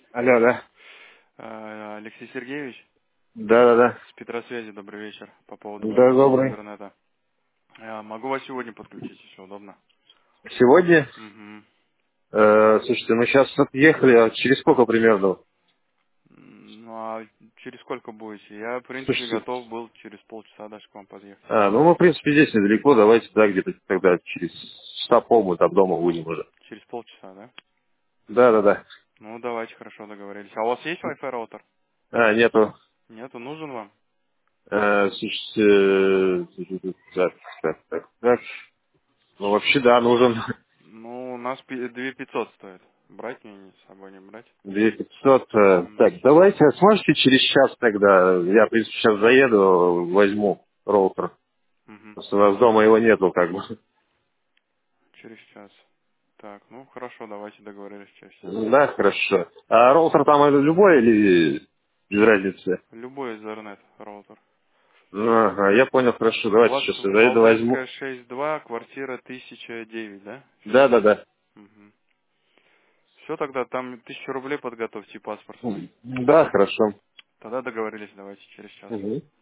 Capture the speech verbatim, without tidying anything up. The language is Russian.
Алло, да. Э, Алексей Сергеевич, Да-да-да. с Петросвязи, добрый вечер, по поводу Да, подключения добрый. интернета. Э, Могу вас сегодня подключить, если удобно. Сегодня? Мгм. Э, слушайте, мы сейчас отъехали, а через сколько примерно? М, Ну а через сколько будете? Я, в принципе, Слушайте, готов был через полчаса даже к вам подъехать. а, ну мы, в принципе, здесь недалеко, давайте, да, где-то тогда через часа пол мы там дома будем уже. Через полчаса, да? Да-да-да. Ну, давайте, хорошо, договорились. А у вас есть Wi-Fi роутер? А, нету. Нету, нужен вам? Э, слушайте, э, так, так, так, так. Ну, вообще, да, нужен. Ну, у нас пи- две тысячи пятьсот стоит. Брать мне не с собой не брать? две тысячи пятьсот. э, М, Так, давайте, а сможете через час тогда? Я, в принципе, сейчас заеду, возьму роутер. мгм. Просто у нас дома его нету, как бы. Через час. Так, ну хорошо, давайте договорились через час. Да, хорошо. А роутер там это любой или без разницы? Любой Ethernet роутер. Ну, ага, я понял, хорошо. У Давайте вас сейчас я заеду, возьму. Валденская шесть два, квартира тысяча девять, да? Да, да, да. Угу. Все, тогда там тысячу рублей подготовьте, паспорт свой. Да, хорошо. Тогда договорились, давайте через час. Мгм.